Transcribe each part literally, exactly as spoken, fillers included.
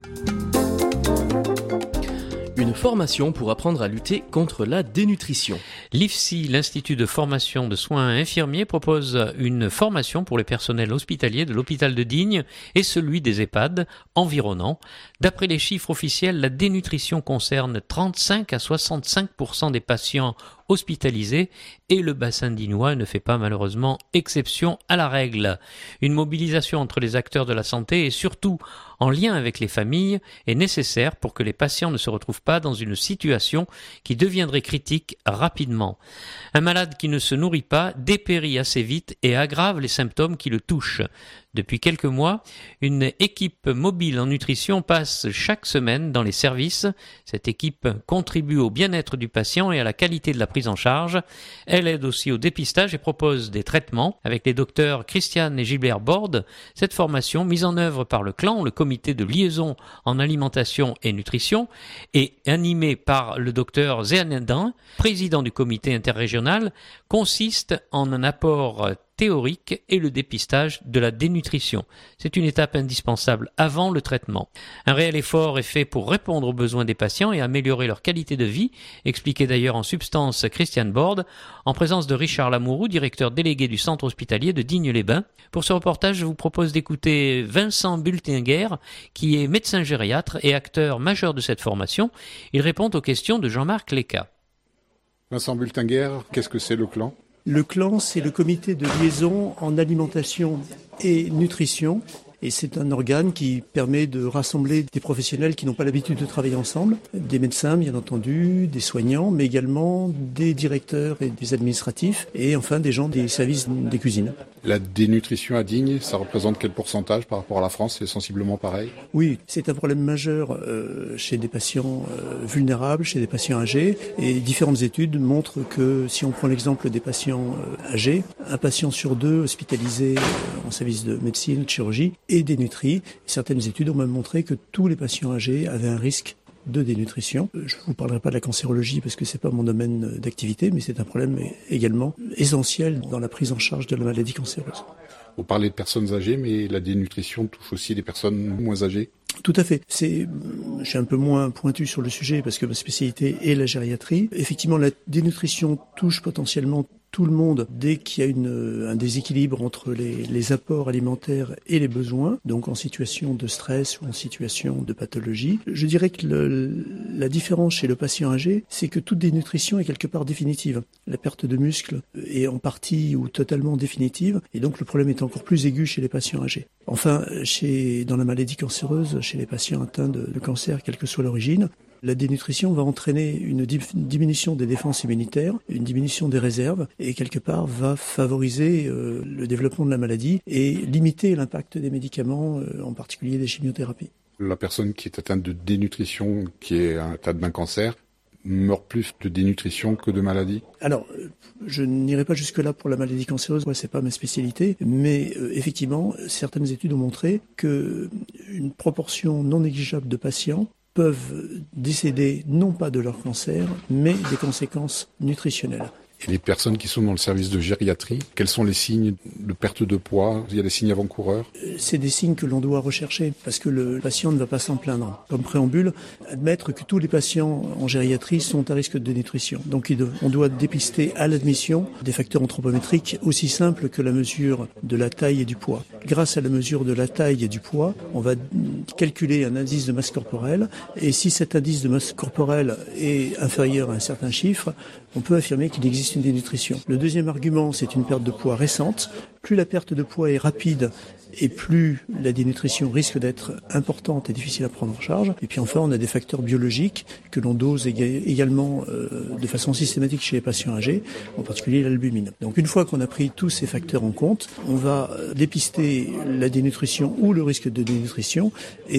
Une formation pour apprendre à lutter contre la dénutrition. L'I F S I, l'Institut de formation de soins infirmiers, propose une formation pour les personnels hospitaliers de l'hôpital de Digne et celui des EHPAD environnants. D'après les chiffres officiels, la dénutrition concerne trente-cinq à soixante-cinq pour cent des patients hospitalisés et le bassin dignois ne fait pas malheureusement exception à la règle. Une mobilisation entre les acteurs de la santé et surtout en lien avec les familles est nécessaire pour que les patients ne se retrouvent pas dans une situation qui deviendrait critique rapidement. Un malade qui ne se nourrit pas dépérit assez vite et aggrave les symptômes qui le touchent. Depuis quelques mois, une équipe mobile en nutrition passe chaque semaine dans les services. Cette équipe contribue au bien-être du patient et à la qualité de la prise en charge. Elle aide aussi au dépistage et propose des traitements. Avec les docteurs Christiane et Gilbert Borde, cette formation mise en œuvre par le CLAN, le comité de liaison en alimentation et nutrition, et animée par le docteur Zéanedin, président du comité interrégional, consiste en un apport théorique et le dépistage de la dénutrition. C'est une étape indispensable avant le traitement. Un réel effort est fait pour répondre aux besoins des patients et améliorer leur qualité de vie, expliquait d'ailleurs en substance Christiane Borde, en présence de Richard Lamourou, directeur délégué du centre hospitalier de Digne-les-Bains. Pour ce reportage, je vous propose d'écouter Vincent Bultinger, qui est médecin gériatre et acteur majeur de cette formation. Il répond aux questions de Jean-Marc Léca. Vincent Bultinger, qu'est-ce que c'est le CLAN ? Le CLAN, c'est le comité de liaison en alimentation et nutrition. Et c'est un organe qui permet de rassembler des professionnels qui n'ont pas l'habitude de travailler ensemble, des médecins bien entendu, des soignants, mais également des directeurs et des administratifs, et enfin des gens des services des cuisines. La dénutrition à Digne, ça représente quel pourcentage par rapport à la France ? C'est sensiblement pareil ? Oui, c'est un problème majeur euh, chez des patients euh, vulnérables, chez des patients âgés, et différentes études montrent que si on prend l'exemple des patients euh, âgés, un patient sur deux hospitalisé euh, en service de médecine, de chirurgie, et dénutri. Certaines études ont même montré que tous les patients âgés avaient un risque de dénutrition. Je ne vous parlerai pas de la cancérologie parce que c'est pas mon domaine d'activité, mais c'est un problème également essentiel dans la prise en charge de la maladie cancéreuse. Vous parlez de personnes âgées, mais la dénutrition touche aussi les personnes moins âgées ? Tout à fait. C'est, je suis un peu moins pointu sur le sujet parce que ma spécialité est la gériatrie. Effectivement, la dénutrition touche potentiellement tout le monde dès qu'il y a une, un déséquilibre entre les, les apports alimentaires et les besoins, donc en situation de stress ou en situation de pathologie. Je dirais que le, la différence chez le patient âgé, c'est que toute dénutrition est quelque part définitive. La perte de muscle est en partie ou totalement définitive, et donc le problème est encore plus aigu chez les patients âgés. Enfin, chez, dans la maladie cancéreuse, chez les patients atteints de, de cancer, quelle que soit l'origine, la dénutrition va entraîner une diminution des défenses immunitaires, une diminution des réserves et quelque part va favoriser euh, le développement de la maladie et limiter l'impact des médicaments, euh, en particulier des chimiothérapies. La personne qui est atteinte de dénutrition, qui est atteinte d'un cancer, meurt plus de dénutrition que de maladie ? Alors, je n'irai pas jusque-là pour la maladie cancéreuse, ouais, c'est pas ma spécialité, mais euh, effectivement, certaines études ont montré que une proportion non négligeable de patients peuvent décéder non pas de leur cancer, mais des conséquences nutritionnelles. Et les personnes qui sont dans le service de gériatrie, quels sont les signes de perte de poids ? Il y a des signes avant-coureurs ? C'est des signes que l'on doit rechercher, parce que le patient ne va pas s'en plaindre. Comme préambule, admettre que tous les patients en gériatrie sont à risque de dénutrition. Donc on doit dépister à l'admission des facteurs anthropométriques aussi simples que la mesure de la taille et du poids. Grâce à la mesure de la taille et du poids, on va calculer un indice de masse corporelle, et si cet indice de masse corporelle est inférieur à un certain chiffre, on peut affirmer qu'il existe une dénutrition. Le deuxième argument, c'est une perte de poids récente. Plus la perte de poids est rapide et plus la dénutrition risque d'être importante et difficile à prendre en charge. Et puis enfin, on a des facteurs biologiques que l'on dose ég- également euh, de façon systématique chez les patients âgés, en particulier l'albumine. Donc une fois qu'on a pris tous ces facteurs en compte, on va dépister la dénutrition ou le risque de dénutrition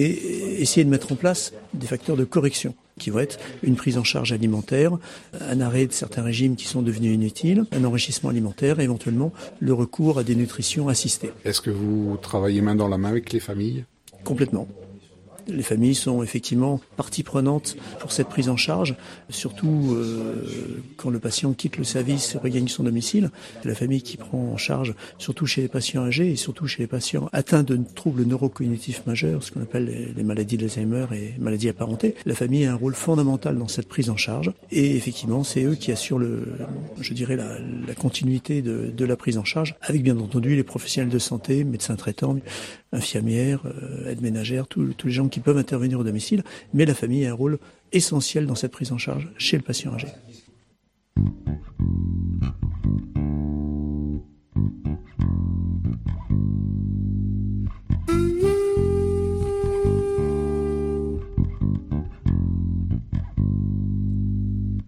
et essayer de mettre en place des facteurs de correction, qui vont être une prise en charge alimentaire, un arrêt de certains régimes qui sont devenus inutiles, un enrichissement alimentaire et éventuellement le recours à des nutritions assistées. Est-ce que vous travaillez main dans la main avec les familles ? Complètement. Les familles sont effectivement partie prenante pour cette prise en charge, surtout euh, quand le patient quitte le service et regagne son domicile. C'est la famille qui prend en charge, surtout chez les patients âgés et surtout chez les patients atteints de troubles neurocognitifs majeurs, ce qu'on appelle les, les maladies d'Alzheimer et maladies apparentées. La famille a un rôle fondamental dans cette prise en charge et effectivement c'est eux qui assurent le, je dirais la, la continuité de, de la prise en charge, avec bien entendu les professionnels de santé, médecins traitants, infirmières, euh, aides ménagères, tous les gens qui peuvent intervenir au domicile, mais la famille a un rôle essentiel dans cette prise en charge chez le patient âgé.